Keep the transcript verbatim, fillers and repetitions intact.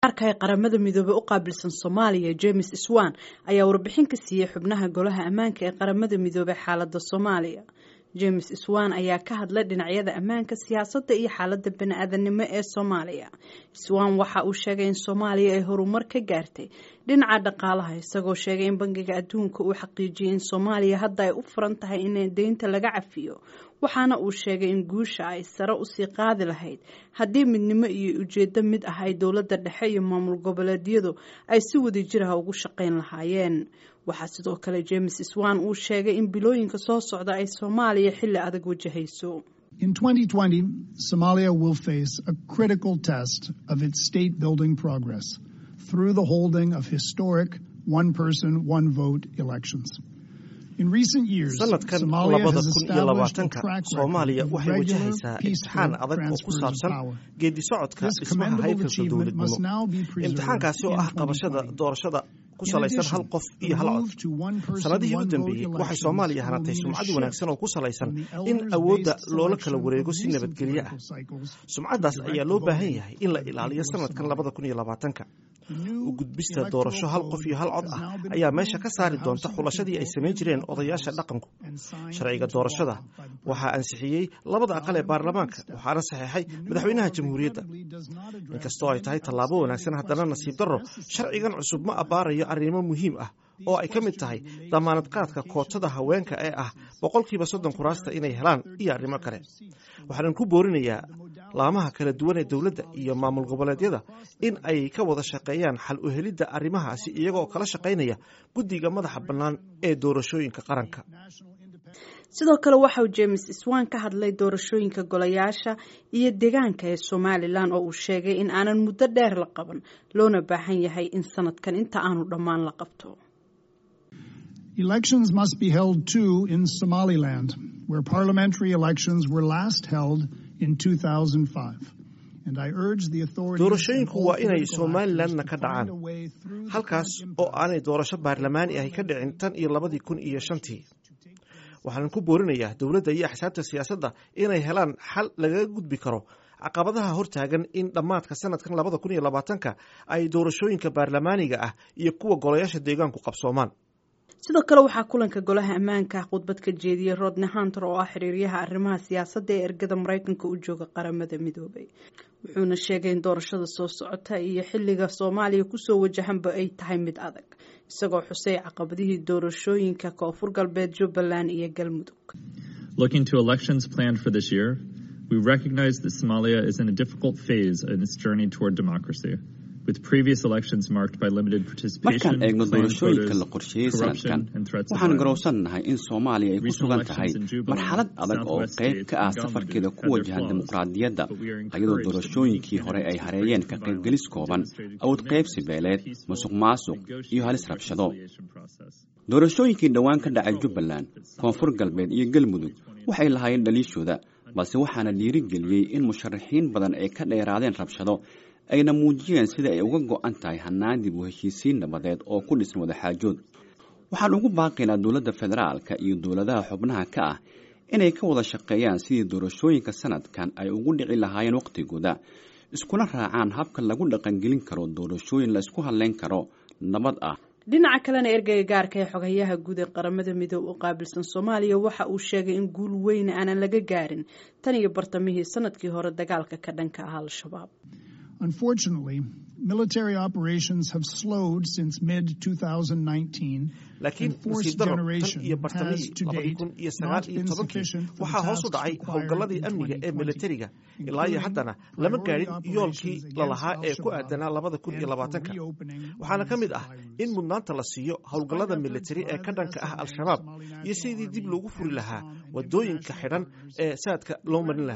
Arka qaramada midoobe u qaabilsan Soomaaliya James Iswan ayaa warbixin ka siiyay xubnaha golaha ammaanka ee qaramada midoobe xaaladda Soomaaliya. James Iswan ayaa ka hadlay dhinacyada ammaanka, siyaasadda iyo xaaladda bini'aadanimo ee Soomaaliya. Iswan waxa uu sheegay in Soomaaliya ay horumar ka gaartay dhinaca dhaqaalaha, isagoo sheegay in Bangiga Adduunka uu xaqiijiyay in Soomaaliya hadda ay u furan tahay in deynta laga cafiyo. waxaana uu sheegay in guusha ay sare u sii qaadi lahayd haddii midnimo iyo ujeedo mid ah ay dowladda dhexe iyo maamul goboleedyadu ay si wadajir ah ugu shaqayn lahaayeen. waxaa sidoo kale James Iswan uu sheegay in bilooyinka soo socda ay Soomaaliya xilli adag wajahayso. In twenty twenty, Somalia will face a critical test of its state building progress through the holding of historic one person, one vote elections. sanadkan labada kun iyo labaatanka Soomaaliya waxay wajahaysaa imtixaan adag oo ku saabsan geedi socodka dhismaha hay'adda dowladnimo. Imtixaankaasi oo ah qabashada doorashada ku salaysan hal qof iyo hal cod. Sanadihii u dambeeyay waxay Soomaaliya hanatay sumcad wanaagsan oo ku salaysan in awoodda loola kala wareego si nabadgelyo ah. Sumcadaas ayaa loo baahan yahay in la ilaaliyo sanadkan labada kun iyo labaatanka. u gudbista doorasho hal qof iyo hal cod ah ayaa meesha ka saari doonta xulashadii ay sameyn jireen odayaasha dhaqanku. Sharciga doorashada waxaa ansixiyay labada aqal ee baarlamaanka, waxaana saxeexay madaxweynaha jamhuuriyadda. inkastoo ay tahay tallaabo wanaagsan, haddana nasiib darro sharcigan cusub ma abaarayo arrimo muhiim ah oo ay ka mid tahay damaanad qaadka kootada haweenka ee ah boqolkiiba soddon kuraasta inay helaan iyo arrimo kale. waxaan ku boorinayaa laamaha kala duwan ee dowladda iyo maamul goboleedyada in ay ka wada shaqeeyaan xal u helidda arrimahaasi iyagoo kala shaqaynaya guddiga madaxa bannaan ee doorashooyinka qaranka. sidoo kale waxa uu James Iswan ka hadlay doorashooyinka golayaasha iyo deegaanka ee Somaliland oo uu sheegay in aanan muddo dheer la qaban, loona baahan yahay in sanadkan inta aanu dhammaan la qabto. Elections must be held too in Somaliland, where parliamentary elections were last held in two thousand five. And I urge the authorities doorashooyinku waa inay Somalilandna ka dhacaan, halkaas oo aanay doorasho baarlamaani ah ka dhicin tan iyo labadii kun iyo shantii. waxaan ku boorinayaa dowladda iyo axsaabta siyaasadda inay helaan xal laga gudbi karo caqabadaha hortaagan in dhammaadka sanadkan labada kun iyo labaatanka ay doorashooyinka baarlamaaniga ah iyo kuwa golayaasha deegaanku qabsoomaan. sidoo kale waxaa kulanka golaha ammaanka khudbad ka jeediyay Rodney Hunter oo ah xiriiryaha arrimaha siyaasadda ee ergada Mareykanka u jooga qaramada midoobay. wuxuuna sheegay in doorashada soo socota iyo xilliga Soomaaliya ku soo wajahanba ay tahay mid adag, isagoo xusay caqabadihii doorashooyinka Koonfur Galbeed, Jubbaland iyo Galmudug. Looking to elections planned for this year, we recognize that Somalia is in a difficult phase in its journey toward democracy, with previous elections marked by limited participation, markaan eegno doorashooyinka la qorsheeyey sanadkan, waxaan garowsannahay in Soomaaliya ay ku sugan tahay marxalad adag oo qayb ka ah safarkeeda ku wajahan dimuqraadiyadda, iyadoo doorashooyinkii hore ay hareeyeen ka qaybgelis kooban, awood qaybsi beeleed, musuqmaasuq iyo halis rabshado. doorashooyinkii dhowaan ka dhacay Jubbaland, Koonfur Galbeed iyo Galmudug waxay lahaayeen dhaliishooda, balse waxaana dhiirigeliyey in musharaxiin badan ay ka dheeraadeen rabshado, ayna muujiyeen sida ay uga go'an tahay hannaan dib u heshiisiin nabadeed oo ku dhisan wadaxaajood. waxaan ugu baaqaynaa dowladda federaalka iyo dowladaha xubnaha ka ah inay ka wada shaqeeyaan sidii doorashooyinka sanadkan ay ugu dhici lahaayeen waqtigooda, iskuna raacaan habka lagu dhaqangelin karo doorashooyin la isku halleyn karo nabad ah. dhinaca kalena ergeyga gaarka ee xogayaha guud ee qaramada midoobe u qaabilsan Soomaaliya waxa uu sheegay in guul weyn aanan laga gaarin tan iyo bartamihii sanadkii hore dagaalka ka dhanka ah Al-Shabaab. Unfortunately, military operations have slowed since mid twenty nineteen. laakiin nasiib darro tan iyo bartamihii labada kun iyo sagaal iyo tobankii waxaa hoos u dhacay howlgalladii amniga ee militariga, ilaa iyo haddana lama gaadhin yoolkii lalahaa ee ku aadanaa labada kun iyo labaatanka. waxaana ka mid ah in mudnaanta la siiyo howlgallada militari ee ka dhanka ah Al-Shabaab iyo sidii dib loogu furi lahaa wadooyinka xidhan ee saadka loo marin lahaa.